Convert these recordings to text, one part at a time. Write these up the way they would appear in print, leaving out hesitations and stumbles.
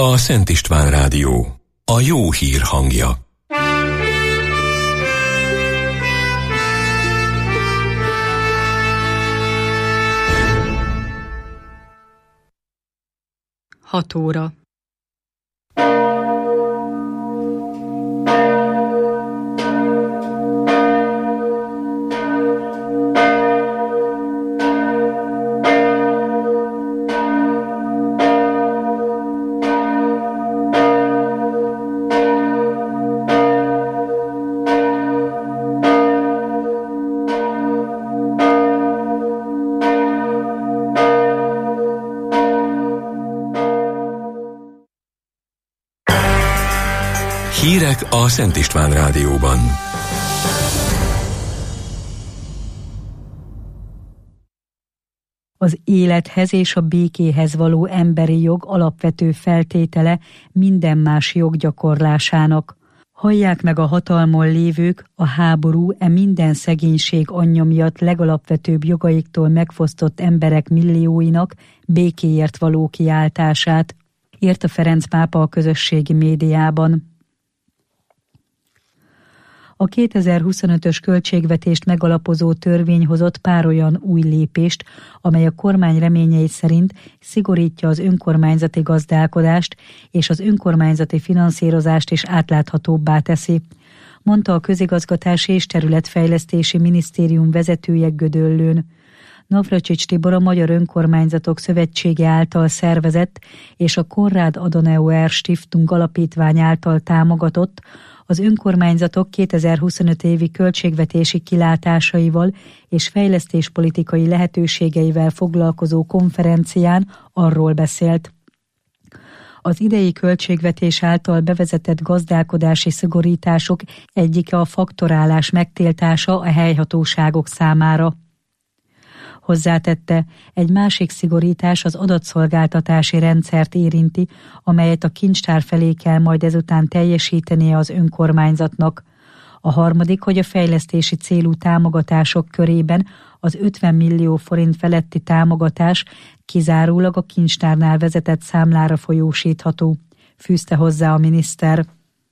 a Szent István Rádió, a jó hír hangja. Hat óra. Hírek a Szent István Rádióban. Az élethez és a békéhez való emberi jog alapvető feltétele minden más jog gyakorlásának. Hallják meg a hatalmon lévők, a háború minden szegénység anyja miatt legalapvetőbb jogaiktól megfosztott emberek millióinak békéért való kiáltását, írta Ferenc pápa a közösségi médiában. A 2025-ös költségvetést megalapozó törvény hozott pár olyan új lépést, amely a kormány reményei szerint szigorítja az önkormányzati gazdálkodást és az önkormányzati finanszírozást is átláthatóbbá teszi, mondta a Közigazgatási és Területfejlesztési Minisztérium vezetője Gödöllőn. Navracsics Tibor, a Magyar Önkormányzatok Szövetsége által szervezett és a Konrad Adenauer Stiftung alapítvány által támogatott, az önkormányzatok 2025 évi költségvetési kilátásaival és fejlesztéspolitikai lehetőségeivel foglalkozó konferencián arról beszélt. Az idei költségvetés által bevezetett gazdálkodási szigorítások egyike a faktorálás megtiltása a helyhatóságok számára. Hozzátette, egy másik szigorítás az adatszolgáltatási rendszert érinti, amelyet a kincstár felé kell majd ezután teljesítenie az önkormányzatnak. A harmadik, hogy a fejlesztési célú támogatások körében az 50 millió forint feletti támogatás kizárólag a kincstárnál vezetett számlára folyósítható, fűzte hozzá a miniszter.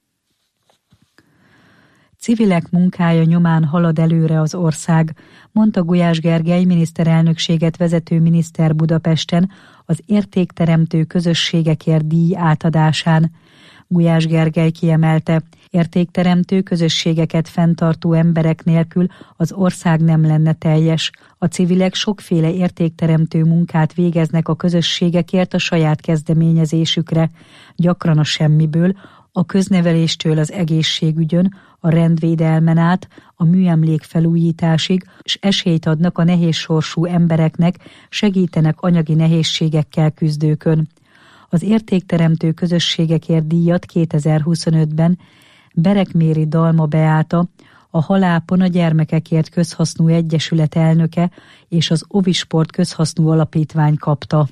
Civilek munkája nyomán halad előre az ország, mondta Gulyás Gergely miniszterelnökséget vezető miniszter Budapesten az értékteremtő közösségekért díj átadásán. Gulyás Gergely kiemelte, értékteremtő közösségeket fenntartó emberek nélkül az ország nem lenne teljes. A civilek sokféle értékteremtő munkát végeznek a közösségekért a saját kezdeményezésükre, gyakran a semmiből, a közneveléstől az egészségügyön, a rendvédelmen át, a műemlék felújításig, és esélyt adnak a nehéz sorsú embereknek, segítenek anyagi nehézségekkel küzdőkön. Az értékteremtő közösségekért díjat 2025-ben Berekméri Dalma Beáta, a Halápon a Gyermekekért Közhasznú Egyesület elnöke és az Ovisport Közhasznú Alapítvány kapta.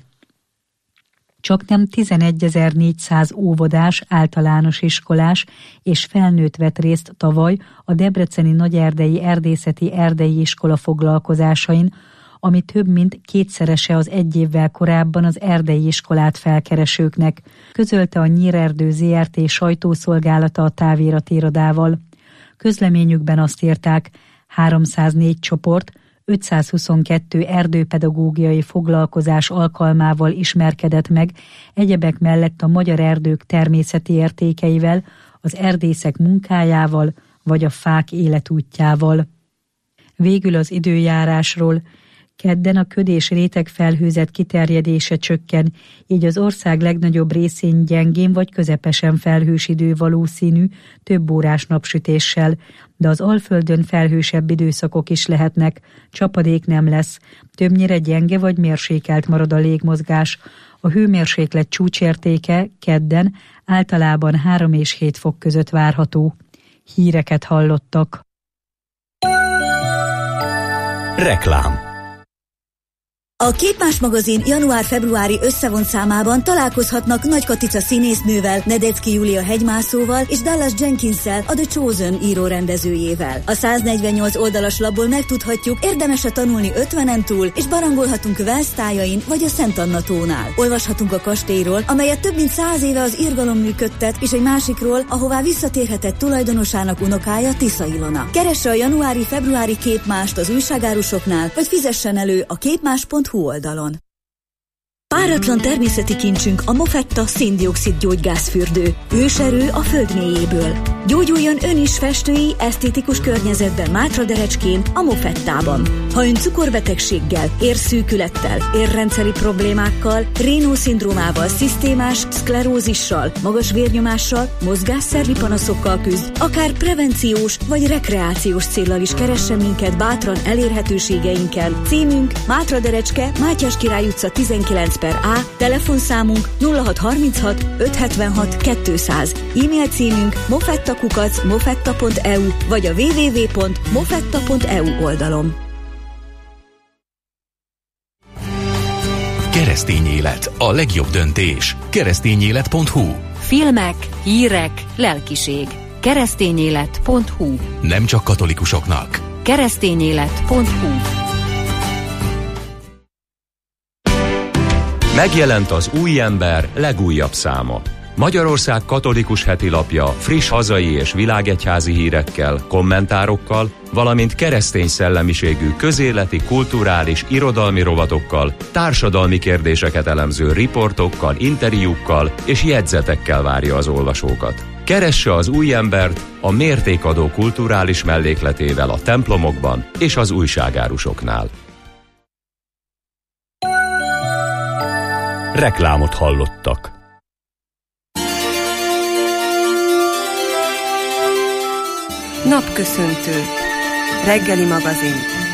Csaknem 11.400 óvodás, általános iskolás és felnőtt vett részt tavaly a debreceni Nagyerdei Erdészeti Erdei Iskola foglalkozásain, ami több mint kétszerese az egy évvel korábban az erdei iskolát felkeresőknek, közölte a Nyírerdő ZRT sajtószolgálata a távirati irodával. Közleményükben azt írták, 304 csoport, 522 erdőpedagógiai foglalkozás alkalmával ismerkedett meg, egyebek mellett a magyar erdők természeti értékeivel, az erdészek munkájával vagy a fák életútjával. Végül az időjárásról. Kedden a köd és rétegfelhőzet kiterjedése csökken, így az ország legnagyobb részén gyengén vagy közepesen felhős idő valószínű, több órás napsütéssel, de az Alföldön felhősebb időszakok is lehetnek, csapadék nem lesz, többnyire gyenge vagy mérsékelt marad a légmozgás. A hőmérséklet csúcsértéke kedden általában 3 és 7 fok között várható. Híreket hallottak. Reklám. A Képmás magazin január-februári összevont számában találkozhatnak Nagy Katica színésznővel, Nedecki Júlia hegymászóval és Dallas Jenkinssel, a The Chosen író-rendezőjével. A 148 oldalas labból megtudhatjuk, érdemes-e tanulni 50-en túl, és barangolhatunk Wells tájain vagy a Szent Anna tónál. Olvashatunk a kastélyról, amelyet több mint 100 éve az irgalom működtet, és egy másikról, ahová visszatérhetett tulajdonosának unokája, Tisza Ilona. Keresse a januári-februári Képmást az újságárusoknál, vagy fizessen elő a képmás.hu oldalon. Páratlan természeti kincsünk a Mofetta szén-dioxid gyógygázfürdő. Őserő a föld mélyéből. Gyógyuljon ön is festői, esztétikus környezetben Mátraderecskén, a Mofettában. Ha ön cukorbetegséggel, érszűkülettel, érrendszeri problémákkal, Raynaud-szindrómával, szisztémás szklerózissal, magas vérnyomással, mozgásszervi panaszokkal küzd, akár prevenciós vagy rekreációs céllal is keressen minket bátran elérhetőségeinken. Címünk Mátraderecske, Mátyás Király utca 19/A, telefonszámunk 0636 576 200, e-mail címünk mofetta@mofetta.eu vagy a www.mofetta.eu oldalon. Keresztény élet, a legjobb döntés. Keresztényélet.hu. Filmek, hírek, lelkiség. Keresztényélet.hu. Nem csak katolikusoknak. Keresztényélet.hu. Megjelent az Új Ember legújabb száma. Magyarország katolikus hetilapja friss hazai és világegyházi hírekkel, kommentárokkal, valamint keresztény szellemiségű közéleti, kulturális, irodalmi rovatokkal, társadalmi kérdéseket elemző riportokkal, interjúkkal és jegyzetekkel várja az olvasókat. Keresse az Új Embert a mértékadó kulturális mellékletével a templomokban és az újságárusoknál. Reklámot hallottak. Napköszöntő. Reggeli magazin.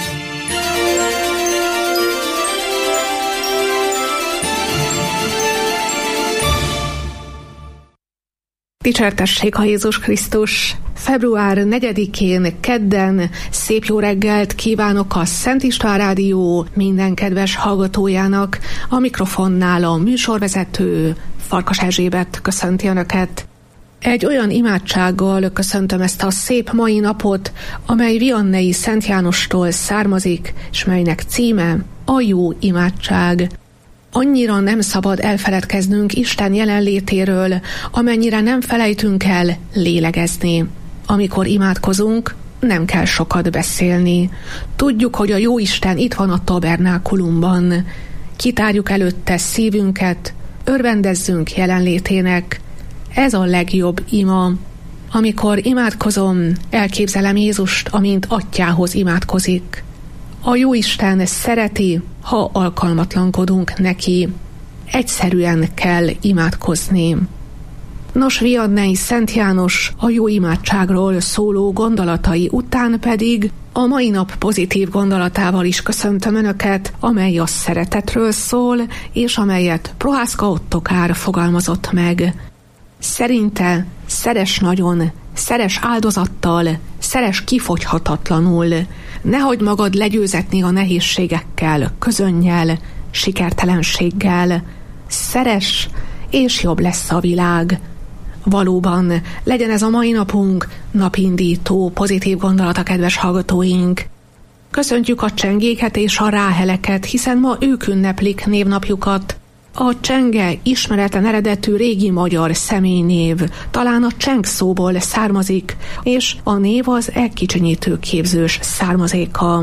Dicsértessék a Jézus Krisztus! Február 4-én, kedden szép jó reggelt kívánok a Szent István Rádió minden kedves hallgatójának. A mikrofonnál a műsorvezető Farkas Erzsébet köszönti Önöket. Egy olyan imádsággal köszöntöm ezt a szép mai napot, amely Vianney Szent Jánostól származik, és melynek címe a jó imádság. Annyira nem szabad elfeledkeznünk Isten jelenlétéről, amennyire nem felejtünk el lélegezni. Amikor imádkozunk, nem kell sokat beszélni. Tudjuk, hogy a Jóisten itt van a tabernákulumban. Kitárjuk előtte szívünket, örvendezzünk jelenlétének. Ez a legjobb ima. Amikor imádkozom, elképzelem Jézust, amint Atyához imádkozik. A Jóisten szereti, ha alkalmatlankodunk neki. Egyszerűen kell imádkozni. Nos, Vianney Szent János a jó imádságról szóló gondolatai után pedig a mai nap pozitív gondolatával is köszöntöm Önöket, amely a szeretetről szól, és amelyet Prohászka Ottokár fogalmazott meg. Szerinte szeress nagyon, szeress áldozattal, szeress kifogyhatatlanul. Ne hagyd magad legyőzetni a nehézségekkel, közönnyel, sikertelenséggel. Szeress, és jobb lesz a világ. Valóban, legyen ez a mai napunk napindító, pozitív gondolat a kedves hallgatóink. Köszöntjük a csengéket és a ráheleket, hiszen ma ők ünneplik névnapjukat. A csenge ismeretlen eredetű régi magyar személynév, talán a cseng szóból származik, és a név az elkicsinyítő képzős származéka.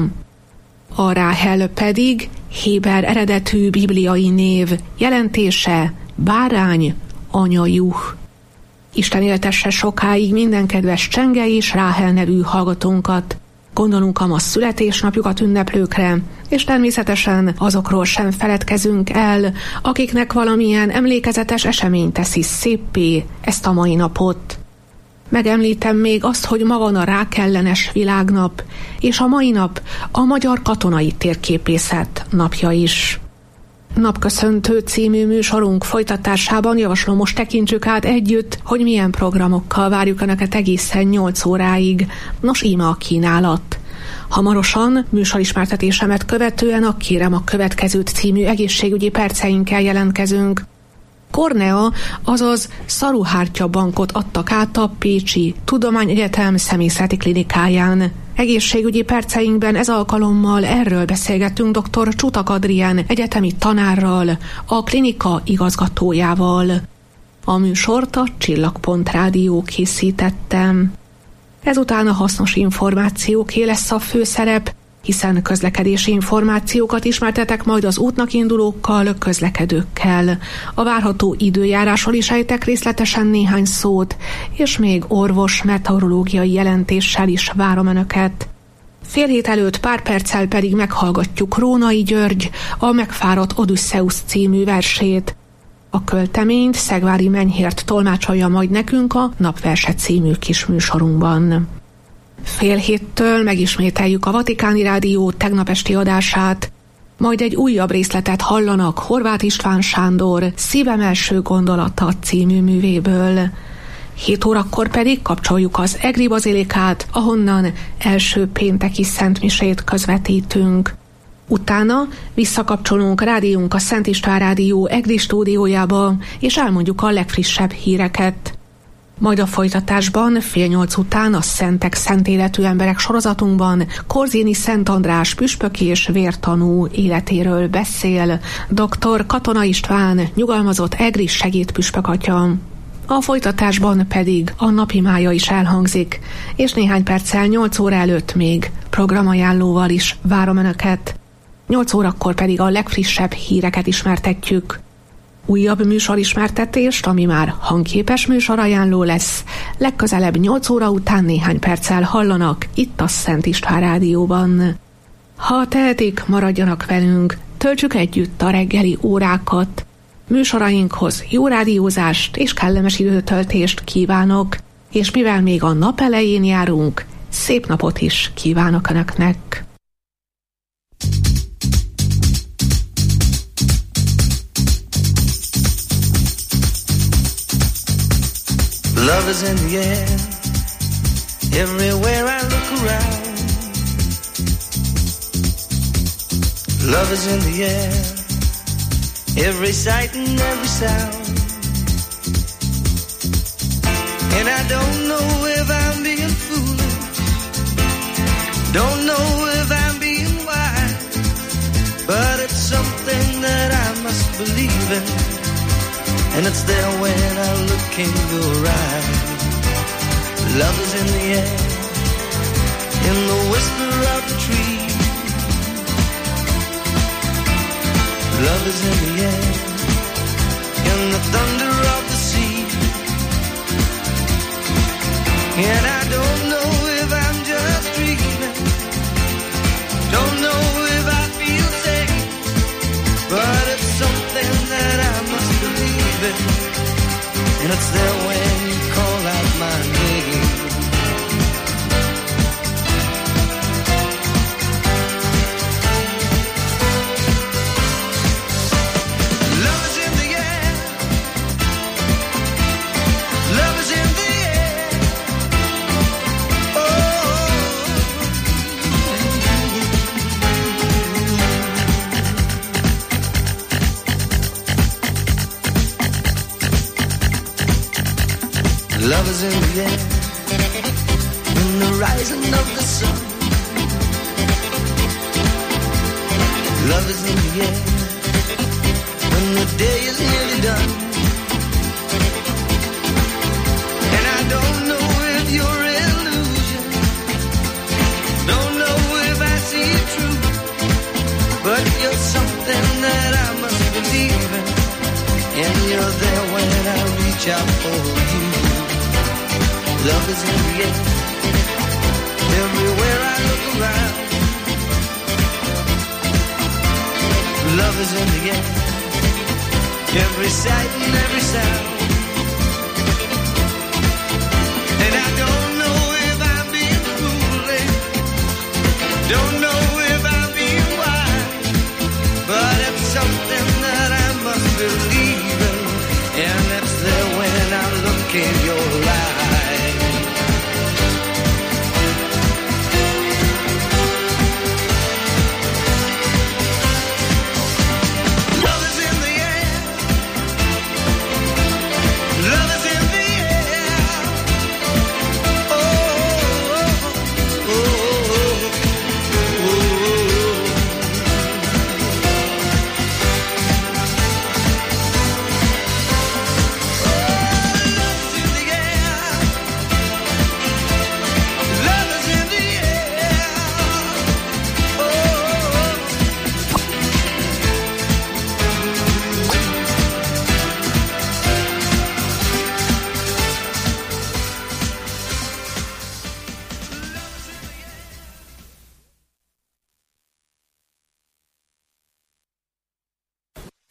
A Ráhel pedig héber eredetű bibliai név, jelentése bárány, anyajuh. Isten éltesse sokáig minden kedves csenge és Ráhel nevű hallgatónkat. Gondolunk a ma születésnapjukat ünneplőkre, és természetesen azokról sem feledkezünk el, akiknek valamilyen emlékezetes esemény teszi széppé ezt a mai napot. Megemlítem még azt, hogy ma van a rákellenes világnap, és a mai nap a magyar katonai térképészet napja is. Napköszöntő című műsorunk folytatásában javaslom, most tekintsük át együtt, hogy milyen programokkal várjuk Önöket egészen 8 óráig. Nos, íme a kínálat. Hamarosan műsorismertetésemet követően a Kérem a következőt című egészségügyi perceinkkel jelentkezünk. Kornea, azaz szaruhártya bankot adtak át a Pécsi Tudományegyetem szemészeti klinikáján. Egészségügyi perceinkben ez alkalommal erről beszélgettünk dr. Csutak Adrián egyetemi tanárral, a klinika igazgatójával. A műsort a Csillagpont Rádió készítettem. Ezután a hasznos információké lesz a főszerep, hiszen közlekedési információkat ismertetek majd az útnak indulókkal, közlekedőkkel. A várható időjárásról is ejtek részletesen néhány szót, és még orvos meteorológiai jelentéssel is várom Önöket. Fél hét előtt pár perccel pedig meghallgatjuk Rónai György a Megfáradt Odüsszeusz című versét. A költeményt Szegvári Menyhért tolmácsolja majd nekünk a Napverse című kis műsorunkban. Fél héttől megismételjük a Vatikáni Rádió tegnap esti adását, majd egy újabb részletet hallanak Horváth István Sándor Szívem első gondolata című művéből. 7 órakor pedig kapcsoljuk az Egri Bazilikát, ahonnan első pénteki szentmisét közvetítünk. Utána visszakapcsolunk rádiónk a Szent István Rádió Egri stúdiójába, és elmondjuk a legfrissebb híreket. Majd a folytatásban 7:30 után a Szentek Szent Életű Emberek sorozatunkban Korzini Szent András püspök és vértanú életéről beszél dr. Katona István, nyugalmazott egri segédpüspökatya. A folytatásban pedig a napimája is elhangzik, és néhány perccel 8 óra előtt még programajánlóval is várom Önöket. 8 órakor pedig a legfrissebb híreket ismertetjük. Újabb műsorismertetést, ami már hangképes műsorajánló lesz, legközelebb 8 óra után néhány perccel hallanak itt a Szent István Rádióban. Ha tehetik, maradjanak velünk, töltsük együtt a reggeli órákat. Műsorainkhoz jó rádiózást és kellemes időtöltést kívánok, és mivel még a nap elején járunk, szép napot is kívánok Önöknek! Love is in the air, everywhere I look around. Love is in the air, every sight and every sound. And I don't know if I'm being foolish, don't know if I'm being wise, but it's something that I must believe in. And it's there when I look in your eyes. Love is in the air, in the whisper of the tree. Love is in the air, in the thunder of the sea. And I don't know if I'm just dreaming, don't know if I feel safe, but it's something that I must believe in, and it's there when you call out my name. Love is in the air, love is in the air, oh. Love is in the air, in the rising of the sun. Love is in the air, when the day is nearly done. And I don't know if you're illusion, don't know if I see it true, but you're something that I must believe in, and you're there when I reach out for you. Love is in the air, everywhere I look around. Love is in the air, every sight and every sound. And I don't know if I'm being foolish, don't know if I'm being wise, but it's something that I must believe in, and it's there when I look in your eyes.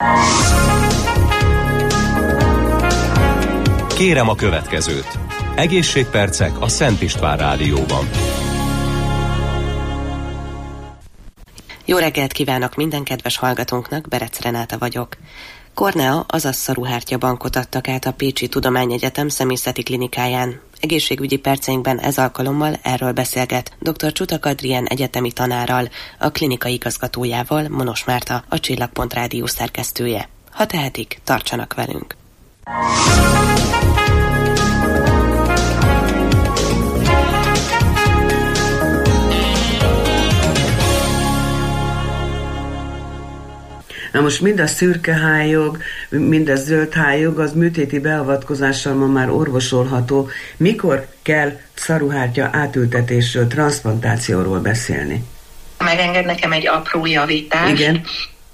Kérem a következőt. Egészségpercek a Szent István Rádióban. Jó reggelt kívánok minden kedves hallgatónknak, Berec Renáta vagyok. Kornea, azaz szaruhártya bankot adtak át a Pécsi Tudományegyetem szemészeti klinikáján. Egészségügyi perceinkben ez alkalommal erről beszélget dr. Csutak Adrien egyetemi tanárral, a klinika igazgatójával, Monos Márta, a Csillagpont Rádió szerkesztője. Ha tehetik, tartsanak velünk! Na most mind a szürke hályog, mind a zöld hályog, az műtéti beavatkozással ma már orvosolható. Mikor kell szaruhártya átültetésről, transzplantációról beszélni? Megenged nekem egy apró javítást. Igen.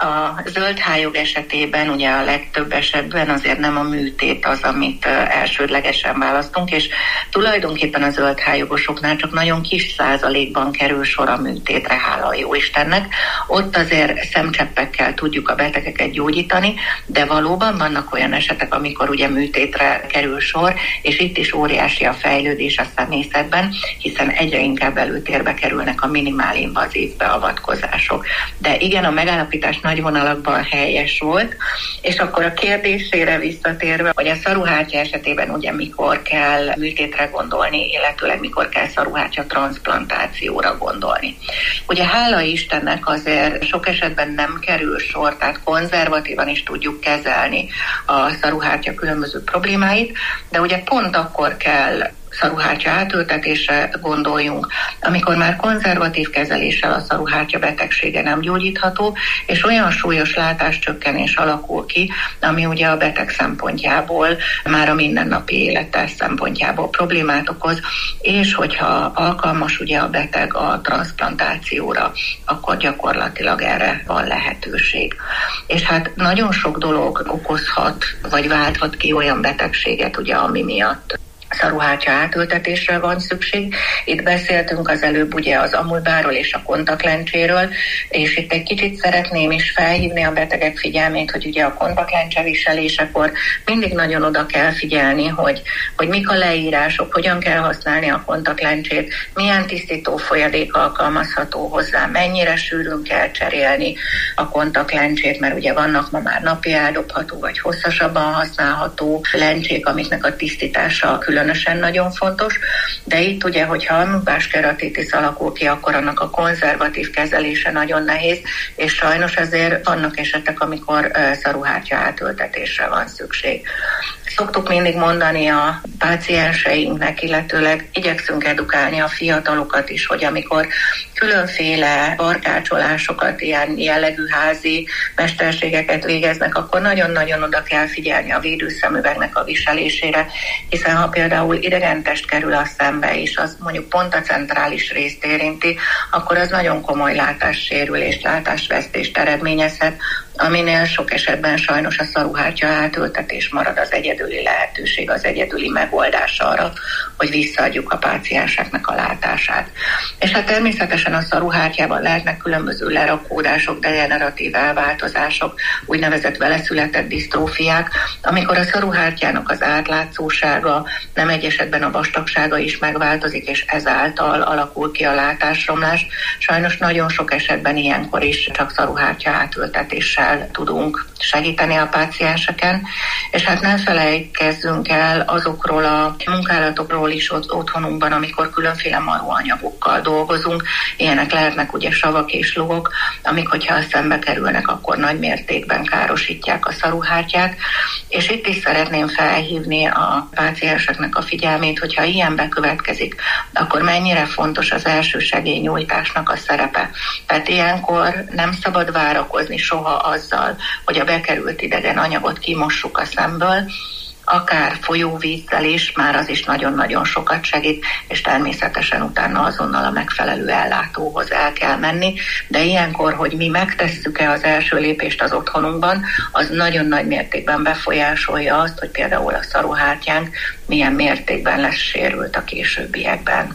A zöld hályog esetében ugye a legtöbb esetben azért nem a műtét az, amit elsődlegesen választunk, és tulajdonképpen a zöld hályogosoknál csak nagyon kis százalékban kerül sor a műtétre, hála a jóistennek. Ott azért szemcseppekkel tudjuk a betegeket gyógyítani, de valóban vannak olyan esetek, amikor ugye műtétre kerül sor, és itt is óriási a fejlődés a szemészetben, hiszen egyre inkább előtérbe kerülnek a minimál-invazív beavatkozások. De igen, a megállapítás nagy vonalakban helyes volt, és akkor a kérdésére visszatérve, hogy a szaruhártya esetében ugye mikor kell műtétre gondolni, illetőleg mikor kell szaruhártya transzplantációra gondolni. Ugye hála Istennek azért sok esetben nem kerül sor, tehát konzervatívan is tudjuk kezelni a szaruhártya különböző problémáit, de ugye pont akkor kell szaruhártya átültetésre gondoljunk, amikor már konzervatív kezeléssel a szaruhártya betegsége nem gyógyítható, és olyan súlyos látáscsökkenés alakul ki, ami ugye a beteg szempontjából, már a mindennapi élete szempontjából problémát okoz, és hogyha alkalmas ugye a beteg a transzplantációra, akkor gyakorlatilag erre van lehetőség. És hát nagyon sok dolog okozhat, vagy válthat ki olyan betegséget, ugye, ami miatt szaruhártya átültetésre van szükség. Itt beszéltünk az előbb ugye az amulbáról és a kontaktlencséről, és itt egy kicsit szeretném is felhívni a betegek figyelmét, hogy ugye a kontaktlencse viselésekor mindig nagyon oda kell figyelni, hogy mik a leírások, hogyan kell használni a kontaktlencsét, milyen tisztító folyadék alkalmazható hozzá, mennyire sűrűn kell cserélni a kontaktlencsét, mert ugye vannak ma már napi eldobható vagy hosszasabban használható lencsék, amiknek a tisztítása különösen nagyon fontos, de itt ugye, hogyha amibás keratitis alakul ki, akkor annak a konzervatív kezelése nagyon nehéz, és sajnos azért vannak esetek, amikor szaruhártya átültetésre van szükség. Szoktuk mindig mondani a pácienseinknek, illetőleg igyekszünk edukálni a fiatalokat is, hogy amikor különféle barkácsolásokat, ilyen jellegű házi mesterségeket végeznek, akkor nagyon-nagyon oda kell figyelni a védőszemüvegnek a viselésére, hiszen ha például idegentest kerül a szembe, és az mondjuk pont a centrális részt érinti, akkor az nagyon komoly látássérülést, látásvesztést eredményezhet, aminél sok esetben sajnos a szaruhártya átültetés marad az egyedüli lehetőség, az egyedüli megoldás arra, hogy visszaadjuk a pácienseknek a látását. És hát természetesen a szaruhártyában lehetnek különböző lerakódások, degeneratív elváltozások, úgynevezett veleszületett disztrófiák, amikor a szaruhártyának az átlátszósága, nem egy esetben a vastagsága is megváltozik, és ezáltal alakul ki a látásromlás. Sajnos nagyon sok esetben ilyenkor is csak szaruhártya átültetéssel tudunk segíteni a pácienseken, és hát ne felejtkezzünk el azokról a munkálatokról is otthonunkban, amikor különféle maróanyagokkal dolgozunk. Ilyenek lehetnek ugye savak és lúgok, amik, hogyha szembe kerülnek, akkor nagy mértékben károsítják a szaruhártyát, és itt is szeretném felhívni a pácienseknek a figyelmét, hogyha ilyen bekövetkezik, akkor mennyire fontos az elsősegélynyújtásnak a szerepe. Tehát ilyenkor nem szabad várakozni soha azzal, hogy a bekerült idegen anyagot kimossuk a szemből, akár folyóvízzel is, már az is nagyon-nagyon sokat segít, és természetesen utána azonnal a megfelelő ellátóhoz el kell menni, de ilyenkor, hogy mi megtesszük-e az első lépést az otthonunkban, az nagyon nagy mértékben befolyásolja azt, hogy például a szaruhártyánk milyen mértékben lesz sérült a későbbiekben.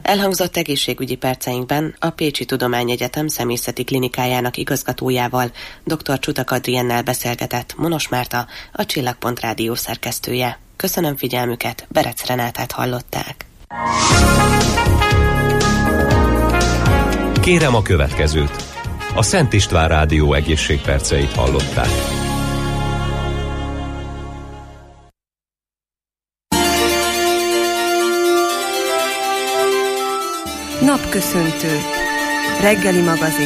Elhangzott egészségügyi perceinkben a Pécsi Tudományegyetem Szemészeti Klinikájának igazgatójával, dr. Csutak Adriennel beszélgetett Monos Márta, a Csillagpont Rádió szerkesztője. Köszönöm figyelmüket, Berec Renátát hallották. Kérem a következőt. A Szent István Rádió egészségperceit hallották. Napköszöntő. Reggeli magazin.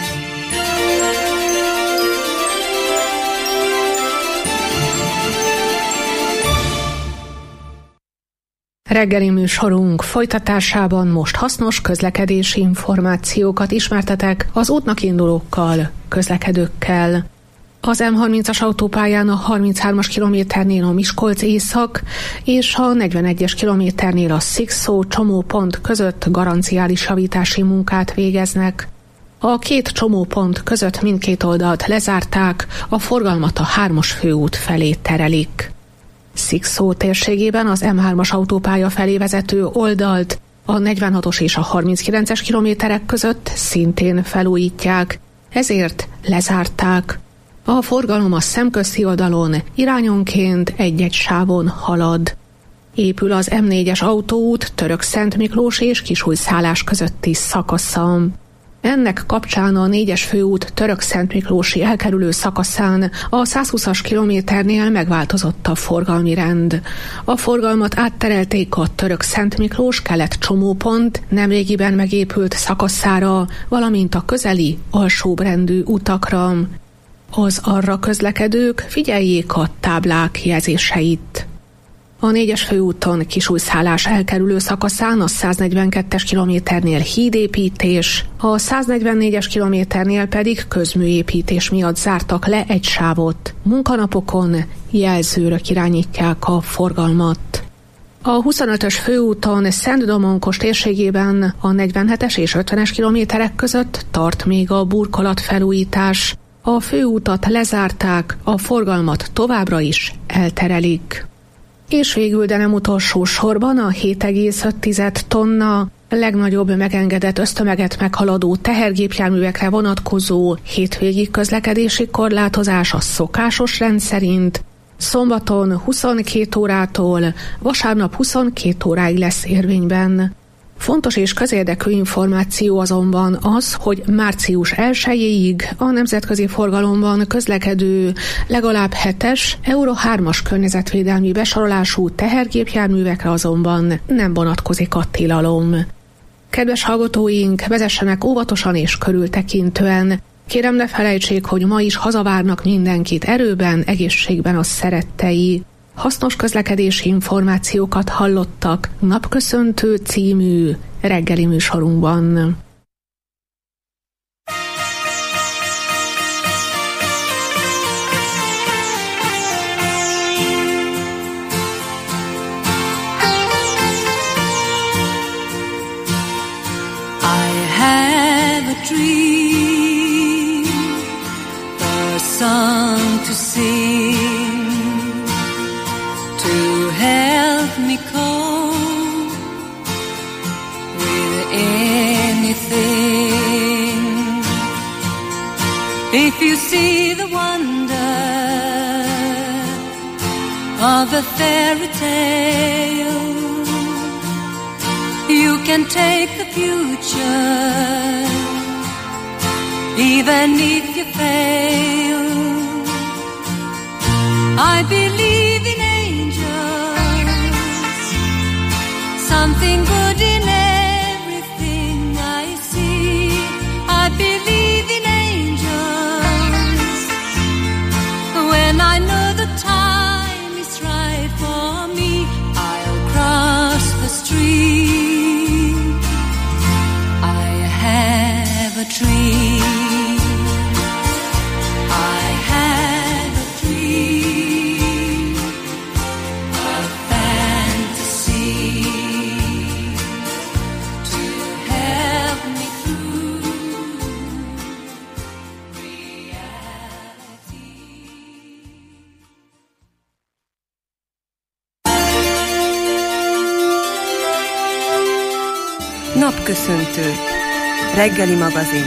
Reggeli műsorunk folytatásában most hasznos közlekedési információkat ismertetek az útnak indulókkal, közlekedőkkel. Az M30-as autópályán a 33-as kilométernél a Miskolc észak és a 41-es kilométernél a Szikszó csomópont között garanciális javítási munkát végeznek. A két csomópont között mindkét oldalt lezárták, a forgalmat a 3-as főút felé terelik. Szikszó térségében az M3-as autópálya felé vezető oldalt a 46-os és a 39-es kilométerek között szintén felújítják, ezért lezárták. A forgalom a szemközti oldalon irányonként egy-egy sávon halad. Épül az M4-es autóút Törökszentmiklós és Kisújszállás közötti szakasza. Ennek kapcsán a 4-es főút Törökszentmiklósi elkerülő szakaszán a 120-as kilométernél megváltozott a forgalmi rend. A forgalmat átterelték a Törökszentmiklós kelet csomópont nemrégiben megépült szakaszára, valamint a közeli alsóbrendű utakra. Az arra közlekedők figyeljék a táblák jelzéseit. A 4-es főúton Kisújszállás elkerülő szakaszán a 142-es kilométernél hídépítés, a 144-es kilométernél pedig közműépítés miatt zártak le egy sávot. Munkanapokon jelzőrök irányítják a forgalmat. A 25-ös főúton Szent-Domonkos térségében a 47-es és 50-es kilométerek között tart még a burkolatfelújítás. A főútat lezárták, a forgalmat továbbra is elterelik. És végül, de nem utolsó sorban a 7,5 tonna legnagyobb megengedett össztömeget meghaladó tehergépjárművekre vonatkozó hétvégi közlekedési korlátozás a szokásos rend szerint szombaton 22 órától vasárnap 22 óráig lesz érvényben. Fontos és közérdekű információ azonban az, hogy március 1-ig a nemzetközi forgalomban közlekedő legalább 7-es Euro 3-as környezetvédelmi besorolású tehergépjárművekre azonban nem vonatkozik a tilalom. Kedves hallgatóink, vezessenek óvatosan és körültekintően. Kérem, ne felejtsék, hogy ma is hazavárnak mindenkit erőben, egészségben a szerettei. Hasznos közlekedési információkat hallottak Napköszöntő című reggeli műsorunkban. I have a dream, a song to sing, to help me cope with anything. If you see the wonder of a fairy tale, you can take the future, even if you fail. I believe in something good in everything I see. I believe in angels when I know the time is right for me. I'll cross the stream. I have a dream. I have a dream, a fantasy. Napköszöntő. Reggeli magazin.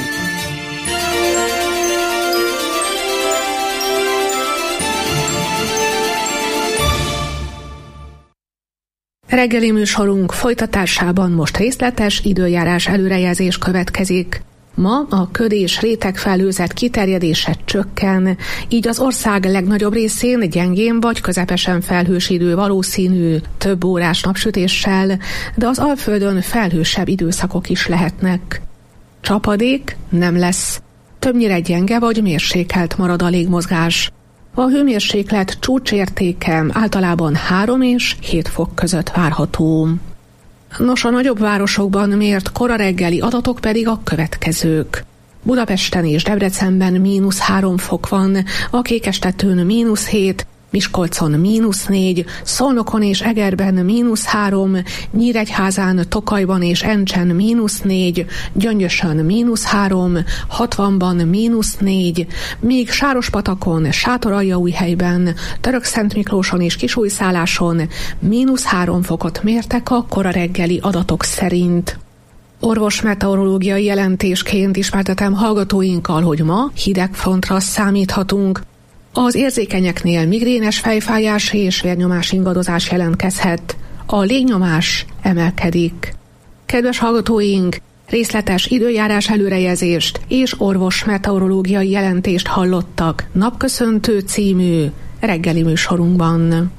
Reggeli műsorunk folytatásában most részletes időjárás előrejelzés következik. Ma a köd és rétegfelhőzet kiterjedése csökken, így az ország legnagyobb részén gyengén vagy közepesen felhős idő valószínű, több órás napsütéssel, de az Alföldön felhősebb időszakok is lehetnek. Csapadék nem lesz, többnyire gyenge vagy mérsékelt marad a légmozgás. A hőmérséklet csúcsértéke általában 3 és 7 fok között várható. Nos, a nagyobb városokban mért kora reggeli adatok pedig a következők. Budapesten és Debrecenben -3 fok van, a Kékestetőn -7, Miskolcon -4, Szolnokon és Egerben -3, Nyíregyházán, Tokajban és Encsen -4, Gyöngyösön -3, Hatvanban -4, míg Sárospatakon, Sátoraljaújhelyben, Törökszentmiklóson és Kisújszálláson -3 fokot mértek a kora reggeli adatok szerint. Orvosmeteorológiai jelentésként ismertetem hallgatóinkkal, hogy ma hidegfrontra számíthatunk. Az érzékenyeknél migrénes fejfájás és vérnyomás ingadozás jelentkezhet. A légnyomás emelkedik. Kedves hallgatóink, részletes időjárás előrejelzést és orvos meteorológiai jelentést hallottak Napköszöntő című reggeli műsorunkban.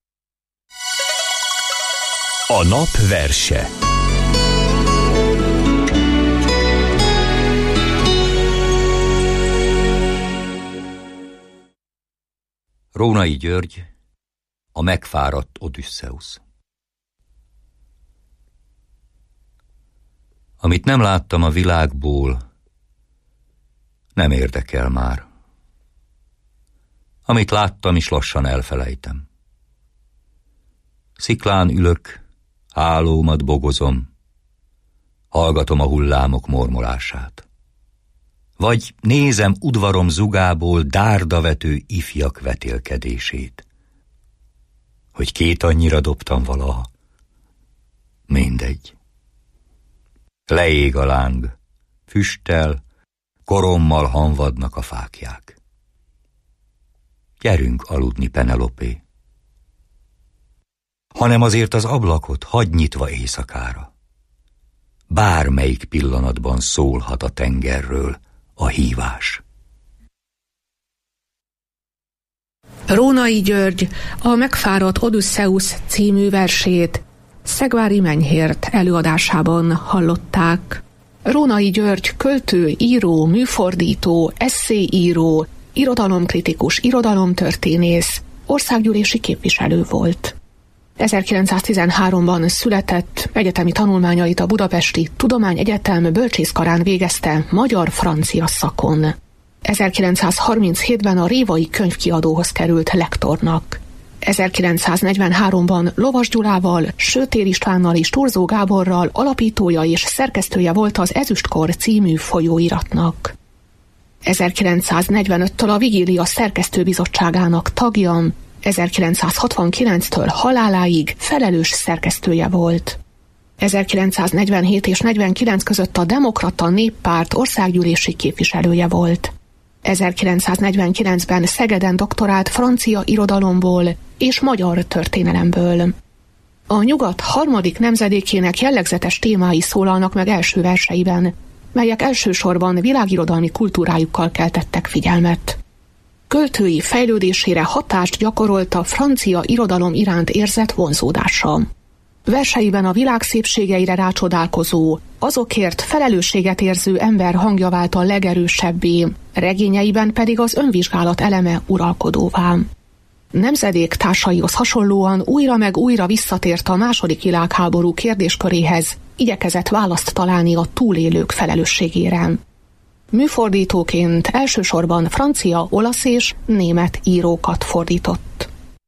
A nap verse. Rónai György, a megfáradt Odüsszeusz. Amit nem láttam a világból, nem érdekel már. Amit láttam is lassan elfelejtem. Sziklán ülök, hálómat bogozom, hallgatom a hullámok mormolását. Vagy nézem udvarom zugából dárdavető ifjak vetélkedését. Hogy két annyira dobtam valaha. Mindegy. Leég a láng, füsttel, korommal hanvadnak a fáklyák. Gyerünk aludni, Penelopé. Hanem azért az ablakot hadd nyitva éjszakára. Bármelyik pillanatban szólhat a tengerről a hívás. Rónai György a megfáradt Odüsszeusz című versét Szegvári Menyhért előadásában hallották. Rónai György költő, író, műfordító, esszéíró, irodalomkritikus, irodalomtörténész, országgyűlési képviselő volt. 1913-ban született, egyetemi tanulmányait a Budapesti Tudományegyetem bölcsészkarán végezte magyar-francia szakon. 1937-ben a Révai Könyvkiadóhoz került lektornak. 1943-ban Lovas Gyulával, Sötér Istvánnal és Turzó Gáborral alapítója és szerkesztője volt az Ezüstkor című folyóiratnak. 1945-től a Vigília szerkesztőbizottságának tagja, 1969-től haláláig felelős szerkesztője volt. 1947 és 49 között a Demokrata Néppárt országgyűlési képviselője volt. 1949-ben Szegeden doktorált francia irodalomból és magyar történelemből. A nyugat harmadik nemzedékének jellegzetes témái szólalnak meg első verseiben, melyek elsősorban világirodalmi kultúrájukkal keltettek figyelmet. Költői fejlődésére hatást gyakorolt a francia irodalom iránt érzett vonzódása. Verseiben a világ szépségeire rácsodálkozó, azokért felelősséget érző ember hangja vált a legerősebbé, regényeiben pedig az önvizsgálat eleme uralkodóvá. Nemzedék társaihoz hasonlóan újra meg újra visszatért a második világháború kérdésköréhez, igyekezett választ találni a túlélők felelősségére. Műfordítóként elsősorban francia, olasz és német írókat fordított.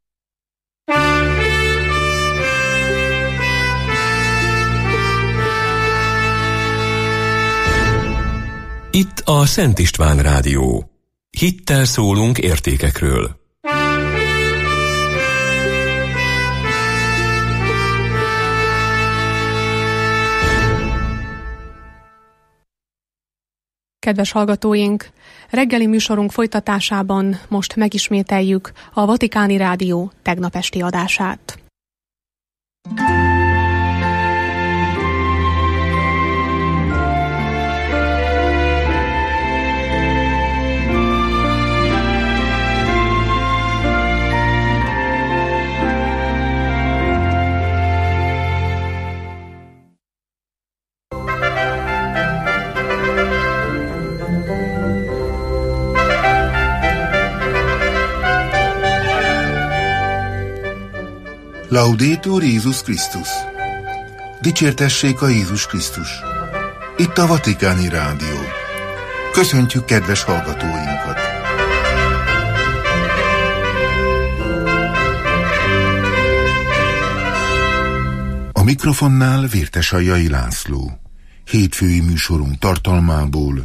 Itt a Szent István Rádió. Hittel szólunk értékekről. Kedves hallgatóink, reggeli műsorunk folytatásában most megismételjük a Vatikáni Rádió tegnap esti adását. Laudetur Jézus Krisztus! Dicsértessék a Jézus Krisztus! Itt a Vatikáni Rádió. Köszöntjük kedves hallgatóinkat! A mikrofonnál Vértesajjai László. Hétfői műsorunk tartalmából: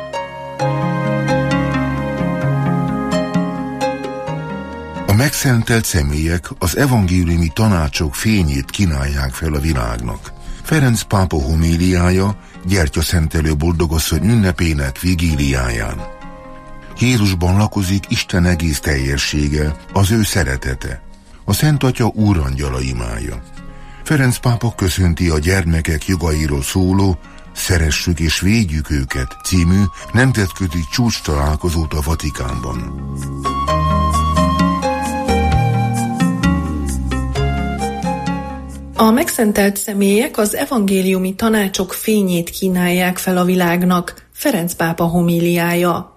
a megszentelt személyek az evangéliumi tanácsok fényét kínálják fel a világnak. Ferenc pápa homéliája gyertyaszentelő boldogasszony ünnepének vigíliáján. Jézusban lakozik Isten egész teljessége, az ő szeretete. A Szent Atya úrangyala imája. Ferenc pápa köszönti a gyermekek jogairól szóló Szeressük és védjük őket című nemzetközi csúcs találkozót a Vatikánban. A megszentelt személyek az evangéliumi tanácsok fényét kínálják fel a világnak. Ferenc pápa homíliája.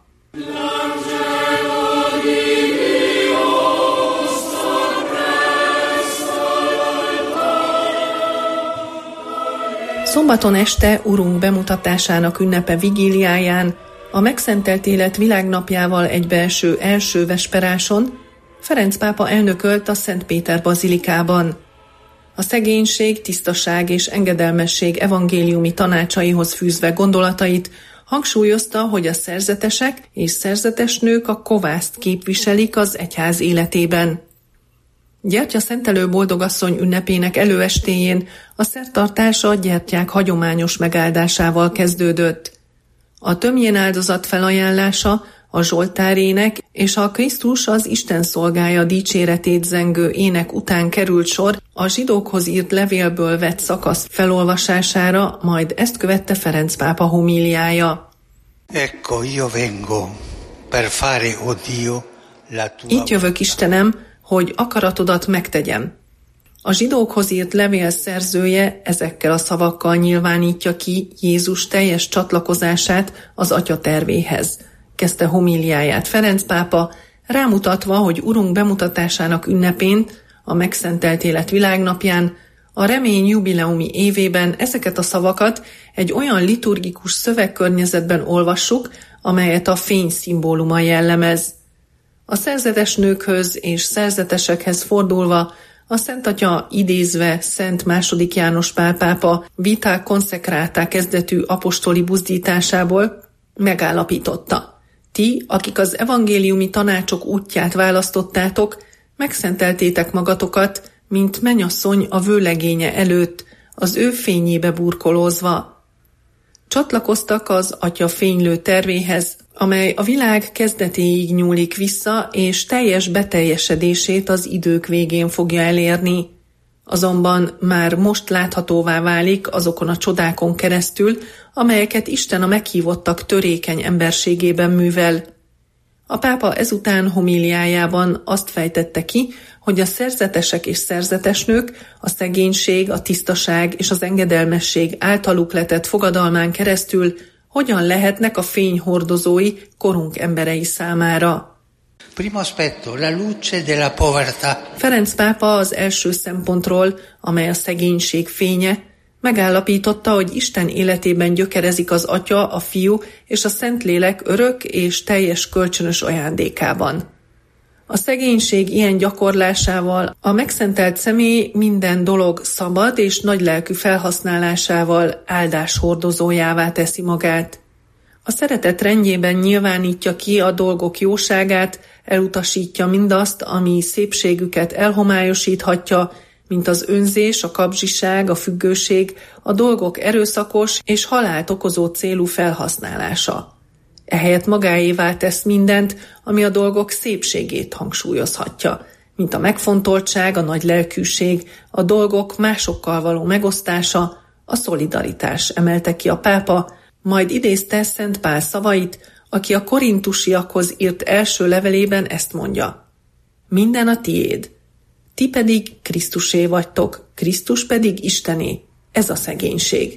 Szombaton este Urunk bemutatásának ünnepe vigíliáján, a megszentelt élet világnapjával egybeeső első vesperáson Ferenc pápa elnökölt a Szent Péter bazilikában. A szegénység, tisztaság és engedelmesség evangéliumi tanácsaihoz fűzve gondolatait hangsúlyozta, hogy a szerzetesek és szerzetesnők a kovászt képviselik az egyház életében. Gyertyaszentelő boldogasszony ünnepének előestéjén a szertartás a gyertyák hagyományos megáldásával kezdődött. A tömjén áldozat felajánlása, a zsoltárének és a Krisztus az Isten szolgája dicséretét zengő ének után került sor a zsidókhoz írt levélből vett szakasz felolvasására, majd ezt követte Ferenc pápa homíliája. Ecco io vengo per fare, o Dio, la tua... Így jövök, Istenem, hogy akaratodat megtegyem. A zsidókhoz írt levél szerzője ezekkel a szavakkal nyilvánítja ki Jézus teljes csatlakozását az Atya tervéhez. Kezdte homíliáját Ferenc pápa, rámutatva, hogy Urunk bemutatásának ünnepén, a megszentelt élet világnapján, a remény jubileumi évében ezeket a szavakat egy olyan liturgikus szövegkörnyezetben olvassuk, amelyet a fény szimbóluma jellemez. A szerzetes nőkhöz és szerzetesekhez fordulva a Szent Atya idézve Szent II. János Pál pápa Vita Consecrata kezdetű apostoli buzdításából megállapította: ti, akik az evangéliumi tanácsok útját választottátok, megszenteltétek magatokat, mint mennyasszony a vőlegénye előtt, az ő fényébe burkolózva. Csatlakoztak az Atya fénylő tervéhez, amely a világ kezdetéig nyúlik vissza, és teljes beteljesedését az idők végén fogja elérni. Azonban már most láthatóvá válik azokon a csodákon keresztül, amelyeket Isten a meghívottak törékeny emberségében művel. A pápa ezután homíliájában azt fejtette ki, hogy a szerzetesek és szerzetesnők a szegénység, a tisztaság és az engedelmesség általuk letett fogadalmán keresztül hogyan lehetnek a fény hordozói korunk emberei számára. Primo aspetto, la luce della povertà. Ferenc pápa az első szempontról, amely a szegénység fénye, megállapította, hogy Isten életében gyökerezik az Atya, a Fiú és a Szentlélek örök és teljes kölcsönös ajándékában. A szegénység ilyen gyakorlásával a megszentelt személy minden dolog szabad és nagylelkű felhasználásával áldás hordozójává teszi magát. A szeretet rendjében nyilvánítja ki a dolgok jóságát, elutasítja mindazt, ami szépségüket elhomályosíthatja, mint az önzés, a kapzsiság, a függőség, a dolgok erőszakos és halált okozó célú felhasználása. Ehelyett magáévá tesz mindent, ami a dolgok szépségét hangsúlyozhatja, mint a megfontoltság, a nagy lelkűség, a dolgok másokkal való megosztása, a szolidaritás, emelte ki a pápa, majd idézte Szent Pál szavait, aki a korintusiakhoz írt első levelében ezt mondja: minden a tiéd, ti pedig Krisztusé vagytok, Krisztus pedig Istené. Ez a szegénység.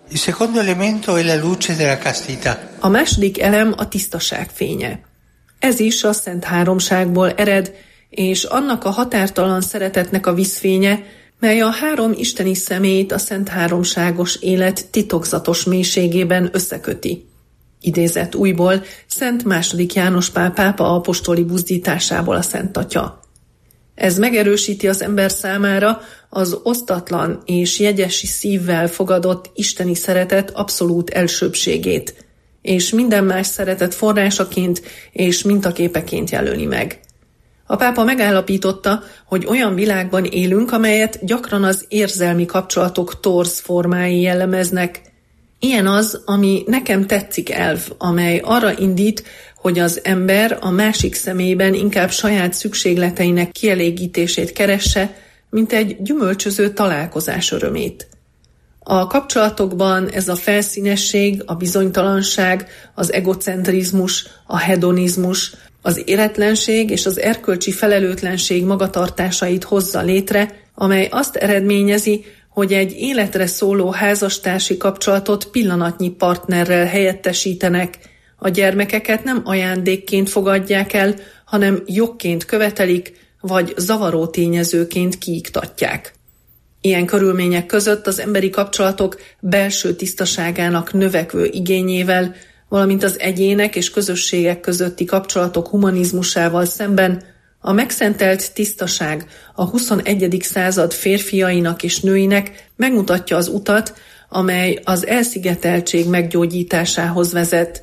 A második elem a tisztaság fénye. Ez is a Szent Háromságból ered, és annak a határtalan szeretetnek a vízfénye, mely a három isteni személyt a Szent Háromságos élet titokzatos mélységében összeköti. Idézett újból Szent II. János Pál pápa apostoli buzdításából a Szent Atya. Ez megerősíti az ember számára az osztatlan és jegyesi szívvel fogadott isteni szeretet abszolút elsőbbségét, és minden más szeretet forrásaként és mintaképeként jelöli meg. A pápa megállapította, hogy olyan világban élünk, amelyet gyakran az érzelmi kapcsolatok torz formái jellemeznek. Ilyen az, ami nekem tetszik elv, amely arra indít, hogy az ember a másik személyben inkább saját szükségleteinek kielégítését keresse, mint egy gyümölcsöző találkozás örömét. A kapcsolatokban ez a felszínesség, a bizonytalanság, az egocentrizmus, a hedonizmus, az éretlenség és az erkölcsi felelőtlenség magatartásait hozza létre, amely azt eredményezi, hogy egy életre szóló házastársi kapcsolatot pillanatnyi partnerrel helyettesítenek, a gyermekeket nem ajándékként fogadják el, hanem jogként követelik, vagy zavaró tényezőként kiiktatják. Ilyen körülmények között az emberi kapcsolatok belső tisztaságának növekvő igényével, valamint az egyének és közösségek közötti kapcsolatok humanizmusával szemben a megszentelt tisztaság a 21. század férfiainak és nőinek megmutatja az utat, amely az elszigeteltség meggyógyításához vezet.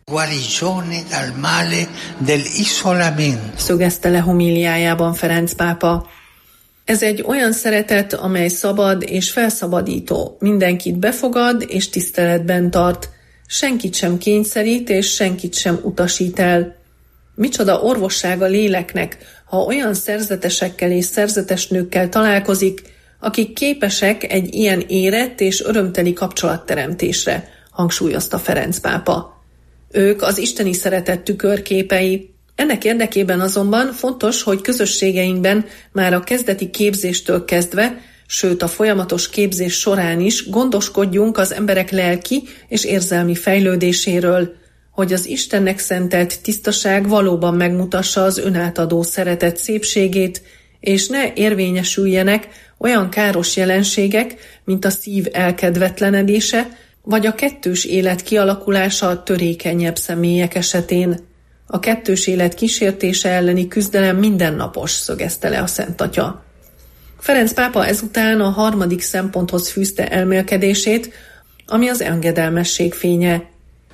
Szögezte le homíliájában Ferenc pápa. Ez egy olyan szeretet, amely szabad és felszabadító, mindenkit befogad és tiszteletben tart, senkit sem kényszerít és senkit sem utasít el. Micsoda orvosság a léleknek, ha olyan szerzetesekkel és szerzetes nőkkel találkozik, akik képesek egy ilyen érett és örömteli kapcsolatteremtésre, hangsúlyozta Ferenc pápa. Ők az isteni szeretet tükörképei. Ennek érdekében azonban fontos, hogy közösségeinkben már a kezdeti képzéstől kezdve, sőt a folyamatos képzés során is gondoskodjunk az emberek lelki és érzelmi fejlődéséről, hogy az Istennek szentelt tisztaság valóban megmutassa az önátadó szeretet szépségét, és ne érvényesüljenek olyan káros jelenségek, mint a szív elkedvetlenedése, vagy a kettős élet kialakulása a törékenyebb személyek esetén. A kettős élet kísértése elleni küzdelem mindennapos, szögezte le a Szent Atya. Ferenc pápa ezután a harmadik szemponthoz fűzte elmélkedését, ami az engedelmesség fénye.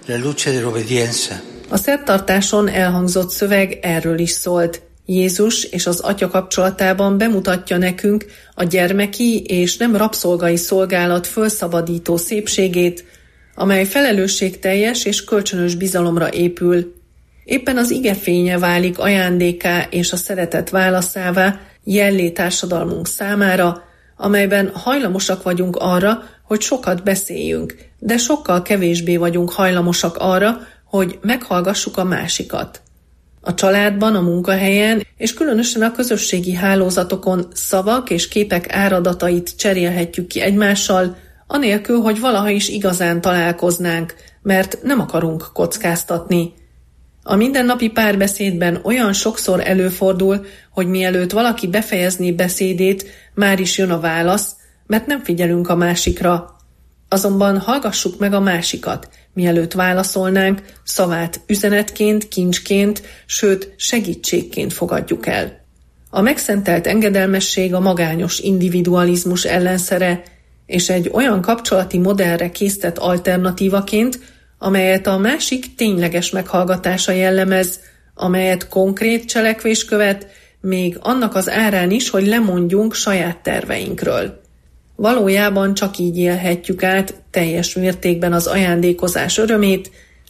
A szertartáson elhangzott szöveg erről is szólt. Jézus és az Atya kapcsolatában bemutatja nekünk a gyermeki és nem rabszolgai szolgálat fölszabadító szépségét, amely felelősségteljes és kölcsönös bizalomra épül. Éppen az ige fénye válik ajándéká és a szeretet válaszává jellé társadalmunk számára, amelyben hajlamosak vagyunk arra, hogy sokat beszéljünk, de sokkal kevésbé vagyunk hajlamosak arra, hogy meghallgassuk a másikat. A családban, a munkahelyen és különösen a közösségi hálózatokon szavak és képek áradatait cserélhetjük ki egymással, anélkül, hogy valaha is igazán találkoznánk, mert nem akarunk kockáztatni. A mindennapi párbeszédben olyan sokszor előfordul, hogy mielőtt valaki befejezné beszédét, már is jön a válasz, mert nem figyelünk a másikra. Azonban hallgassuk meg a másikat, mielőtt válaszolnánk, szavát üzenetként, kincsként, sőt segítségként fogadjuk el. A megszentelt engedelmesség a magányos individualizmus ellenszere, és egy olyan kapcsolati modellre késztett alternatívaként, amelyet a másik tényleges meghallgatása jellemez, amelyet konkrét cselekvés követ, még annak az árán is, hogy lemondjunk saját terveinkről. Valójában csak így élhetjük át teljes mértékben az ajándékozás örömét,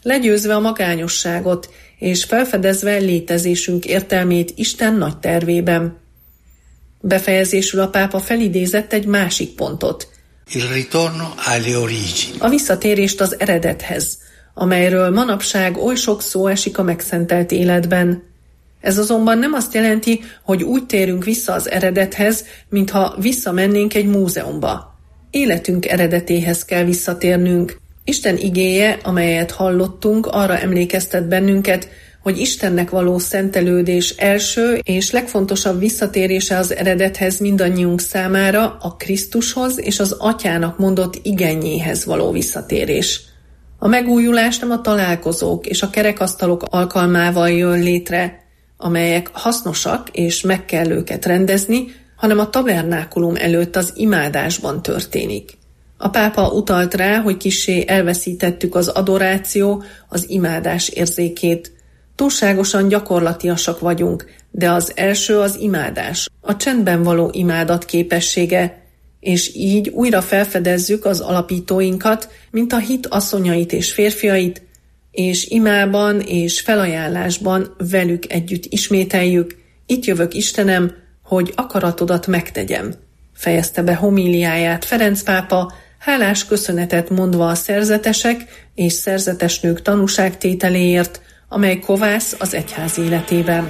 legyőzve a magányosságot, és felfedezve létezésünk értelmét Isten nagy tervében. Befejezésül a pápa felidézett egy másik pontot. Il ritorno alle origini. A visszatérést az eredethez, amelyről manapság oly sok szó esik a megszentelt életben. Ez azonban nem azt jelenti, hogy úgy térünk vissza az eredethez, mintha visszamennénk egy múzeumba. Életünk eredetéhez kell visszatérnünk. Isten igéje, amelyet hallottunk, arra emlékeztet bennünket, hogy Istennek való szentelődés első és legfontosabb visszatérése az eredethez mindannyiunk számára a Krisztushoz és az Atyának mondott igenjéhez való visszatérés. A megújulás nem a találkozók és a kerekasztalok alkalmával jön létre, amelyek hasznosak és meg kell őket rendezni, hanem a tabernákulum előtt az imádásban történik. A pápa utalt rá, hogy kissé elveszítettük az adoráció, az imádás érzékét. Túlságosan gyakorlatiasak vagyunk, de az első az imádás, a csendben való imádat képessége, és így újra felfedezzük az alapítóinkat, mint a hit asszonyait és férfiait, és imában és felajánlásban velük együtt ismételjük, itt jövök Istenem, hogy akaratodat megtegyem. Fejezte be homíliáját Ferenc pápa, hálás köszönetet mondva a szerzetesek és szerzetesnők tanúságtételéért, amely kovász az egyház életében.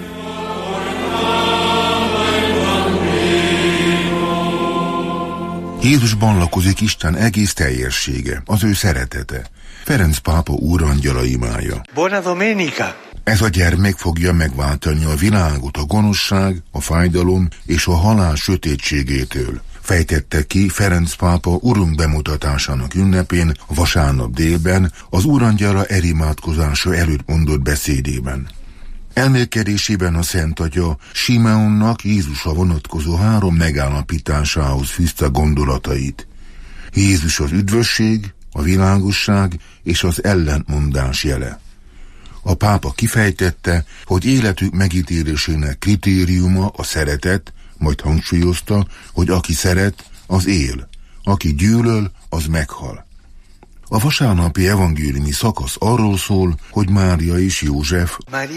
Jézusban lakozik Isten egész teljessége, az ő szeretete. Ferenc pápa úrangyala imája. Buona domenica! Ez a gyermek fogja megváltani a világot a gonoszság, a fájdalom és a halál sötétségétől. Fejtette ki Ferenc pápa urunk bemutatásának ünnepén, vasárnap délben, az úrangyala elimádkozása előtt mondott beszédében. Elmélkedésében a Szent Atya Simeonnak Jézusra vonatkozó 3 megállapításához fűzte gondolatait. Jézus az üdvösség, a világosság és az ellentmondás jele. A pápa kifejtette, hogy életük megítélésének kritériuma a szeretet, majd hangsúlyozta, hogy aki szeret, az él, aki gyűlöl, az meghal. A vasárnapi evangéliumi szakasz arról szól, hogy Mária és József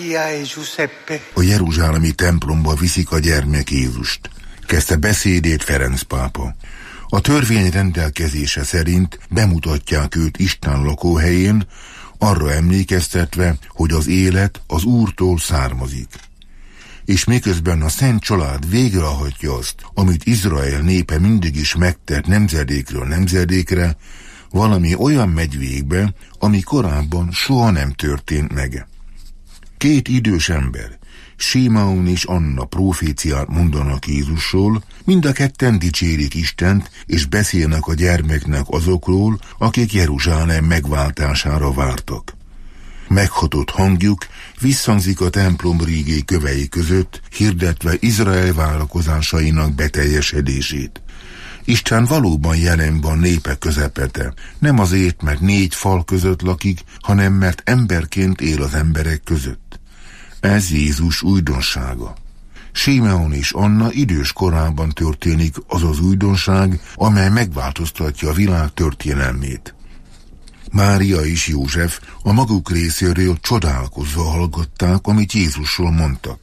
a jeruzsálemi templomba viszik a gyermek Jézust. Kezdte beszédét Ferenc pápa. A törvény rendelkezése szerint bemutatják őt Isten lakóhelyén, arra emlékeztetve, hogy az élet az Úrtól származik. És miközben a Szent Család végrehajtja azt, amit Izrael népe mindig is megtett nemzedékről nemzedékre, valami olyan megy végbe, ami korábban soha nem történt meg. 2 idős ember, Simeon és Anna proféciát mondanak Jézusról, mind a ketten dicsérik Istent, és beszélnek a gyermeknek azokról, akik Jeruzsálem megváltására vártak. Meghatott hangjuk visszhangzik a templom régi kövei között, hirdetve Izrael várakozásainak beteljesedését. Isten valóban jelen van népe közepete, nem azért, mert 4 fal között lakik, hanem mert emberként él az emberek között. Ez Jézus újdonsága. Simeon és Anna idős korában történik az az újdonság, amely megváltoztatja a világ történelmét. Mária és József a maguk részéről csodálkozva hallgatták, amit Jézusról mondtak.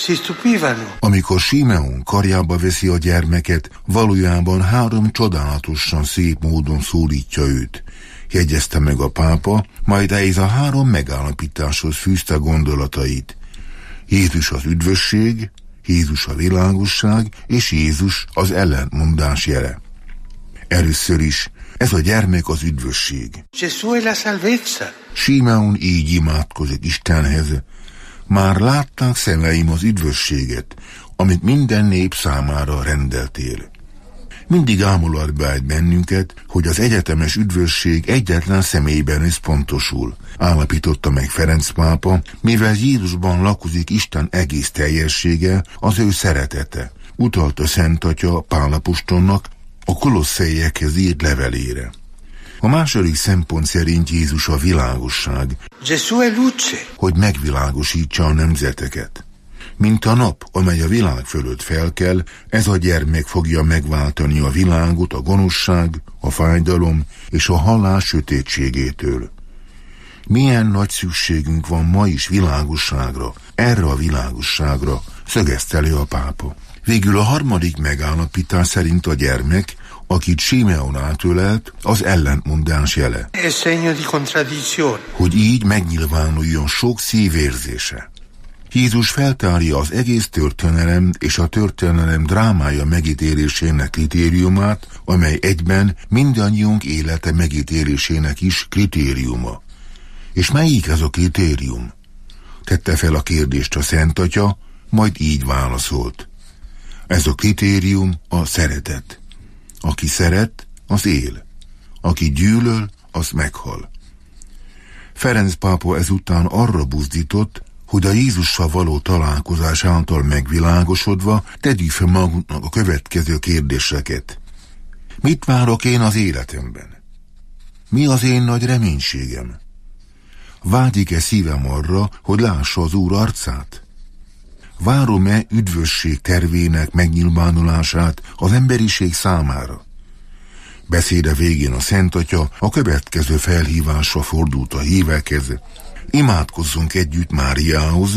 Amikor Simeon karjába veszi a gyermeket, valójában 3 csodálatosan szép módon szólítja őt. Jegyezte meg a pápa, majd ez a 3 megállapításhoz fűzte gondolatait. Jézus az üdvösség, Jézus a világosság, és Jézus az ellentmondás jele. Először is, ez a gyermek az üdvösség. Simeon így imádkozik Istenhez. Már látták szemeim az üdvösséget, amit minden nép számára rendeltél. Mindig ámulatba állt bennünket, hogy az egyetemes üdvösség egyetlen személyben összpontosul, állapította meg Ferenc pápa, mivel Jézusban lakozik Isten egész teljessége, az ő szeretete. Utalta Szent Atya Pál apostolnak a kolosszeiekhez írt levelére. A második szempont szerint Jézus a világosság, hogy megvilágosítsa a nemzeteket. Mint a nap, amely a világ fölött felkel, ez a gyermek fogja megváltani a világot a gonoszság, a fájdalom és a halál sötétségétől. Milyen nagy szükségünk van ma is világosságra, erre a világosságra, szögezte elő a pápa. Végül a harmadik megállapítás szerint a gyermek, akit Simeon átölelt, az ellentmondás jele. Hogy így megnyilvánuljon sok szívérzése. Jézus feltárja az egész történelem és a történelem drámája megítélésének kritériumát, amely egyben mindannyiunk élete megítélésének is kritériuma. És melyik ez a kritérium? Tette fel a kérdést a Szent Atya, majd így válaszolt. Ez a kritérium a szeretet. Aki szeret, az él. Aki gyűlöl, az meghal. Ferenc pápa ezután arra buzdított, hogy a Jézussal való találkozás által megvilágosodva tegyük fel magunknak a következő kérdéseket. Mit várok én az életemben? Mi az én nagy reménységem? Vágyik-e szívem arra, hogy lássa az Úr arcát? Várom-e üdvösség tervének megnyilvánulását az emberiség számára? Beszéde végén a Szent Atya a következő felhívásra fordult a hívekhez. Imádkozzunk együtt Máriához,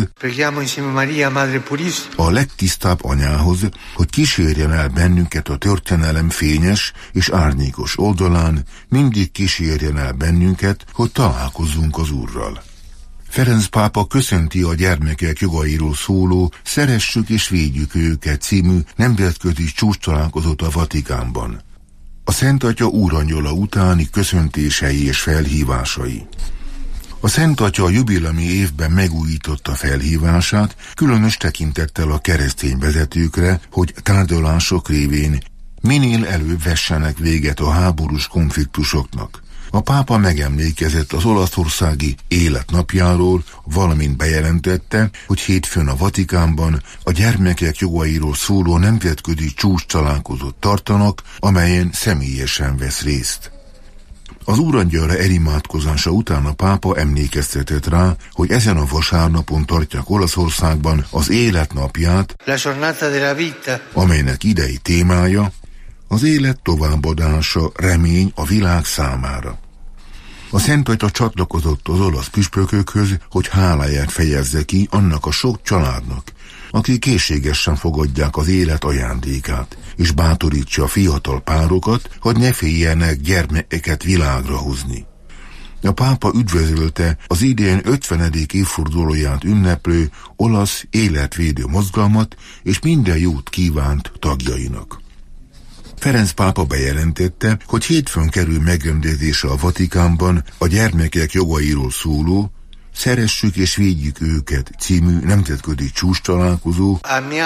a legtisztább anyához, hogy kísérjen el bennünket a történelem fényes és árnyékos oldalán, mindig kísérjen el bennünket, hogy találkozzunk az Úrral. Ferenc pápa köszönti a gyermekek jogairól szóló Szeressük és védjük őket című nemzetközi csúcstalálkozót a Vatikánban. A Szent Atya úrangyola utáni köszöntései és felhívásai. A Szent Atya a jubileumi évben megújította felhívását, különös tekintettel a keresztény vezetőkre, hogy tárgyalások révén minél előbb vessenek véget a háborús konfliktusoknak. A pápa megemlékezett az olaszországi életnapjáról, valamint bejelentette, hogy hétfőn a Vatikánban a gyermekek jogairól szóló nemzetközi csúcstalálkozót tartanak, amelyen személyesen vesz részt. Az úrangyalra elimádkozása után a pápa emlékeztetett rá, hogy ezen a vasárnapon tartják Olaszországban az életnapját, amelynek idei témája az élet továbbadása, remény a világ számára. A Szent Atya csatlakozott az olasz püspökökhöz, hogy háláját fejezze ki annak a sok családnak, akik készségesen fogadják az élet ajándékát, és bátorítsa a fiatal párokat, hogy ne féljenek gyermekeket világra hozni. A pápa üdvözölte az idén 50. évfordulóját ünneplő olasz életvédő mozgalmat, és minden jót kívánt tagjainak. Ferenc pápa bejelentette, hogy hétfőn kerül megrendezésre a Vatikánban a gyermekek jogairól szóló Szeressük és védjük őket című nemzetközi csúcstalálkozó,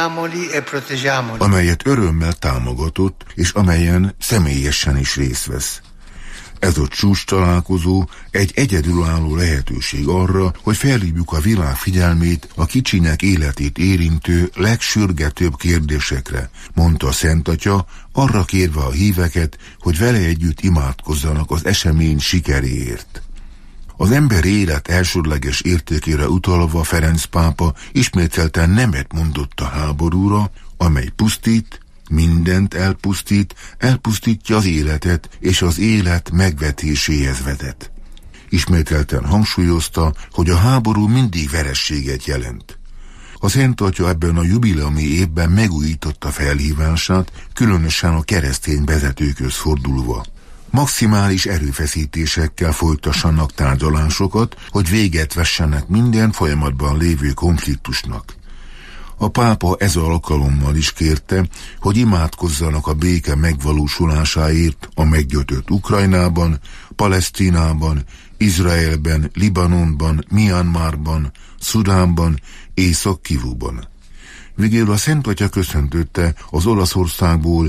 amelyet örömmel támogatott, és amelyen személyesen is részt vesz. Ez a csúcstalálkozó egy egyedülálló lehetőség arra, hogy felhívjuk a világ figyelmét a kicsinek életét érintő legsürgetőbb kérdésekre, mondta a Szent Atya, arra kérve a híveket, hogy vele együtt imádkozzanak az esemény sikeréért. Az ember élet elsődleges értékére utalva Ferenc pápa ismételten nemet mondott a háborúra, amely pusztít, mindent elpusztít, elpusztítja az életet, és az élet megvetéséhez vezet. Ismételten hangsúlyozta, hogy a háború mindig verességet jelent. A Szent Atya ebben a jubileumi évben megújította felhívását, különösen a keresztény vezetőkhöz fordulva. Maximális erőfeszítésekkel folytassanak tárgyalásokat, hogy véget vessenek minden folyamatban lévő konfliktusnak. A pápa ez alkalommal is kérte, hogy imádkozzanak a béke megvalósulásáért a meggyötört Ukrajnában, Palesztinában, Izraelben, Libanonban, Myanmarban, Szudánban, Észak-Kivuban. Végül a Szent Atya köszöntötte az Olaszországból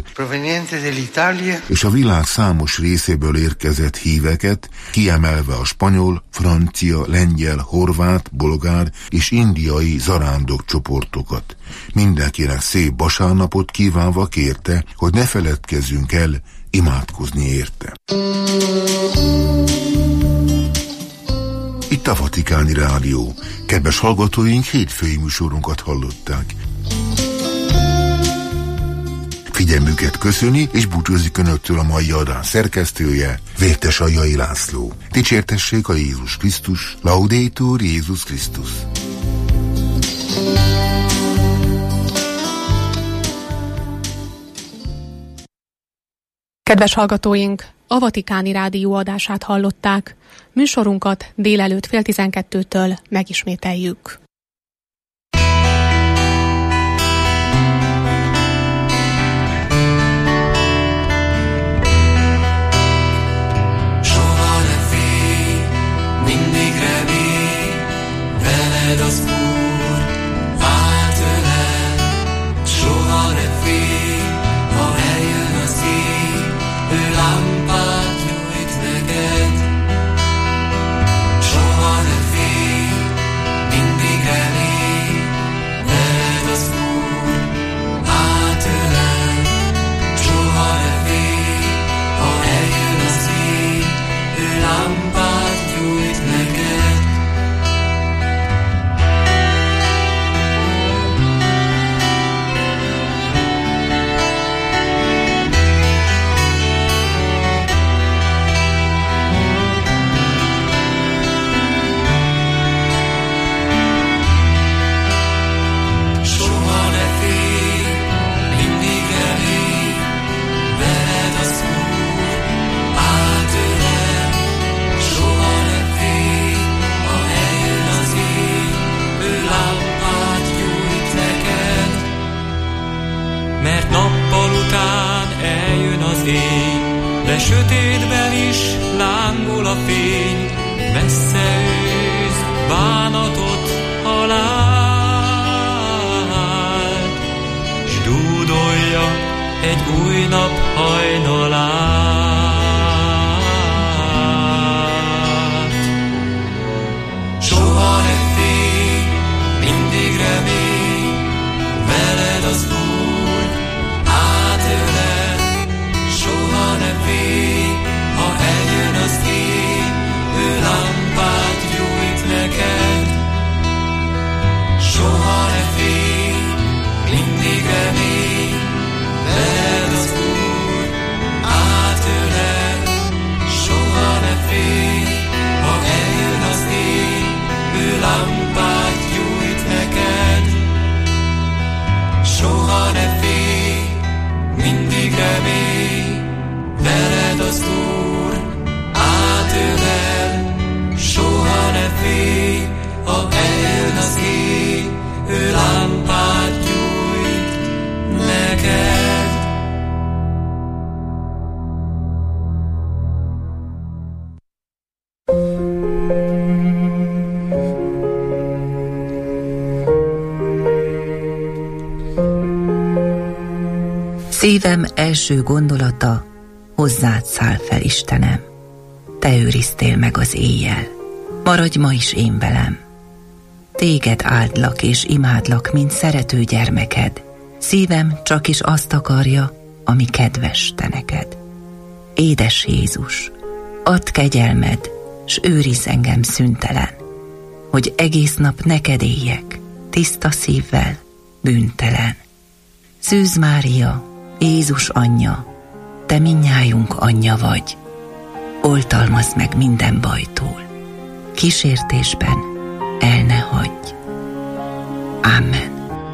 és a világ számos részéből érkezett híveket, kiemelve a spanyol, francia, lengyel, horvát, bolgár és indiai zarándok csoportokat. Mindenkinek szép vasárnapot kívánva kérte, hogy ne feledkezzünk el imádkozni érte. Itt a Vatikáni Rádió. Kedves hallgatóink, hétfői műsorunkat hallották. Figyelmüket köszöni, és búcsúzik önöktől a mai adás szerkesztője, Vértes Aljai László. Dicsértessék a Jézus Krisztus, Laudetur Jézus Krisztus. Kedves hallgatóink, a Vatikáni Rádió adását hallották. Műsorunkat délelőtt 11:30-től megismételjük. Soha ne félj, mindig remény, veled az Úr átölel. Soha ne félj, ha eljön az éj, ő lámpát nyújt neked. Soha ne félj, mindig remény, veled az Úr átölel. Soha ne félj, ha eljön az éj, ő lámpát nyújt neked. Soha ne félj, mindig remény, veled az Úr átölel. Soha ne félj, ha eljön az éj, ő lámpát nyújt neked. Mert nappal után eljön az éj, de sötétben is lángol a fény, messze ősz, bánatot, halált, s dúdolja egy új nap hajnalát. Soha ne félj, mindig remény, veled az Úr átölel. Soha ne félj, ha eljön az éj, ő lámpát gyújt neked. Soha ne félj, mindig remény, veled az Úr átölel. Soha ne félj, ha eljön az éj, ő lámpát gyújt neked. Soha ne félj, mindig remény, veled az Úr átölel. Soha ne félj, ha eljön az éj, ő lámpát gyújt neked. Szívem első gondolata, hozzád száll fel, Istenem. Te őriztél meg az éjjel, maradj ma is én velem. Téged áldlak és imádlak, mint szerető gyermeked. Szívem csak is azt akarja, ami kedves te neked. Édes Jézus, add kegyelmed, s őrizz engem szüntelen, hogy egész nap neked éljek, tiszta szívvel, bűntelen. Szűz Mária, Jézus anyja, te mindnyájunk anyja vagy, oltalmazd meg minden bajtól, kísértésben el ne hagyj. Amen.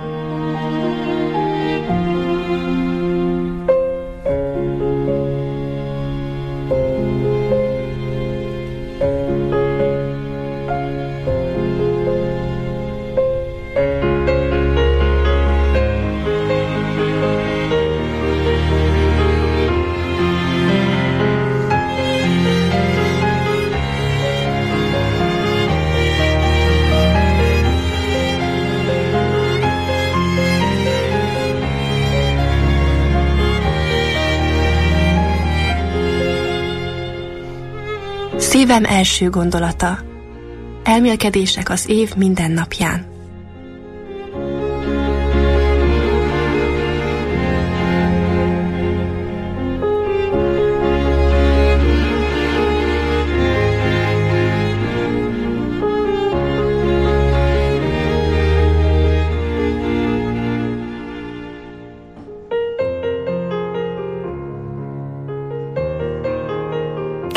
Szívem első gondolata. Elmélkedések az év minden napján.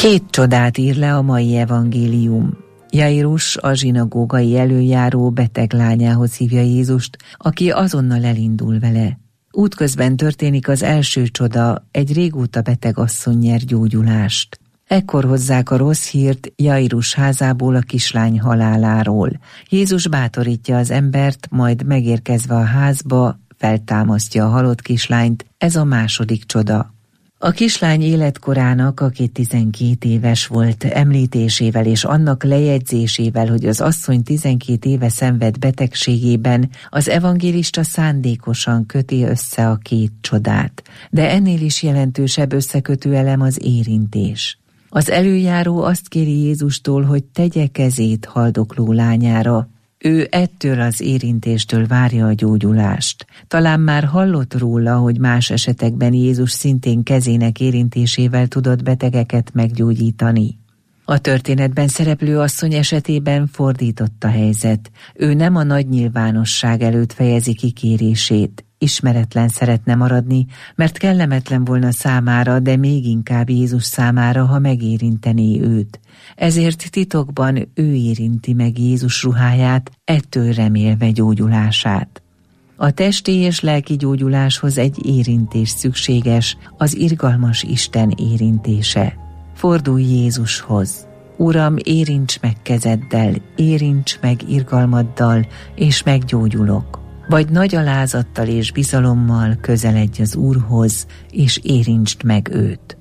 2 csodát ír le a mai evangélium. Jairus, a zsinagógai előjáró beteg lányához hívja Jézust, aki azonnal elindul vele. Útközben történik az első csoda, egy régóta beteg asszony nyer gyógyulást. Ekkor hozzák a rossz hírt Jairus házából a kislány haláláról. Jézus bátorítja az embert, majd megérkezve a házba, feltámasztja a halott kislányt, ez a második csoda. A kislány életkorának, aki 12 éves volt, említésével és annak lejegyzésével, hogy az asszony 12 éve szenved betegségében, az evangélista szándékosan köti össze a 2 csodát. De ennél is jelentősebb összekötő elem az érintés. Az előjáró azt kéri Jézustól, hogy tegye kezét haldokló lányára. Ő ettől az érintéstől várja a gyógyulást. Talán már hallott róla, hogy más esetekben Jézus szintén kezének érintésével tudott betegeket meggyógyítani. A történetben szereplő asszony esetében fordított a helyzet. Ő nem a nagy nyilvánosság előtt fejezi ki kérését. Ismeretlen szeretne maradni, mert kellemetlen volna számára, de még inkább Jézus számára, ha megérintené őt. Ezért titokban ő érinti meg Jézus ruháját, ettől remélve gyógyulását. A testi és lelki gyógyuláshoz egy érintés szükséges, az irgalmas Isten érintése. Fordulj Jézushoz. Uram, érints meg kezeddel, érints meg irgalmaddal, és meggyógyulok. Vagy nagy alázattal és bizalommal közeledj az Úrhoz, és érintsd meg őt.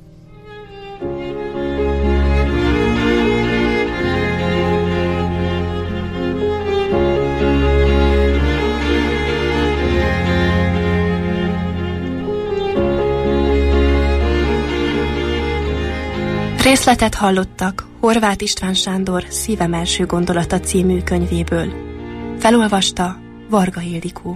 Részletet hallottak Horváth István Sándor Szívem első gondolata című könyvéből. Felolvasta Varga Ildikó.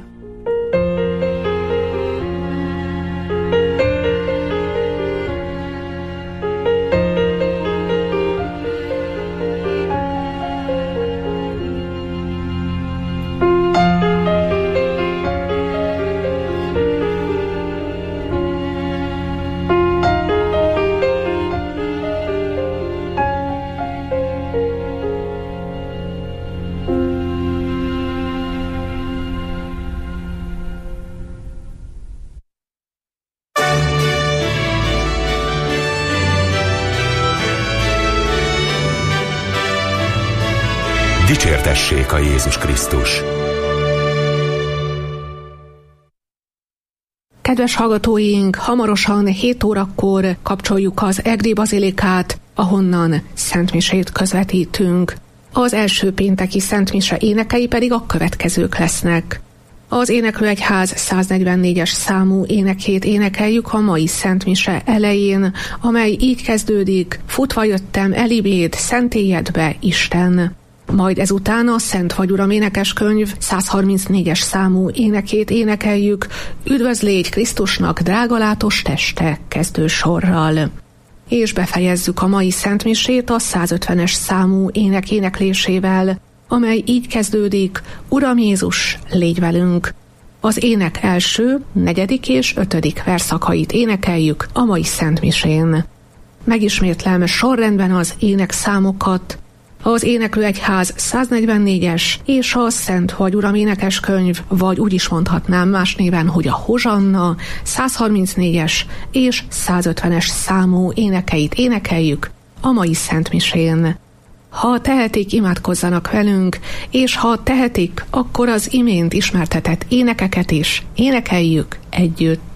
Dicsértessék a Jézus Krisztus! Kedves hallgatóink, hamarosan 7 órakor kapcsoljuk az Egri Bazilikát, ahonnan szentmisét közvetítünk. Az első pénteki szentmise énekei pedig a következők lesznek. Az Éneklőegyház 144-es számú énekét énekeljük a mai szentmise elején, amely így kezdődik: futva jöttem elibéd, szentélyedbe, Isten. Majd ezután a Szent vagy Uram énekeskönyv 134-es számú énekét énekeljük, Üdvözl légy Krisztusnak drágalátos teste kezdősorral. És befejezzük a mai szentmisét a 150-es számú ének éneklésével, amely így kezdődik: Uram Jézus, légy velünk! Az ének első, 4. és 5. verszakait énekeljük a mai szentmisén. Megismétlem sorrendben az énekszámokat. Az Éneklőegyház 144-es és a Szent vagy Uram énekeskönyv, vagy úgy is mondhatnám más néven, hogy a Hozsanna 134-es és 150-es számú énekeit énekeljük a mai szentmisén. Ha tehetik, imádkozzanak velünk, és ha tehetik, akkor az imént ismertetett énekeket is énekeljük együtt.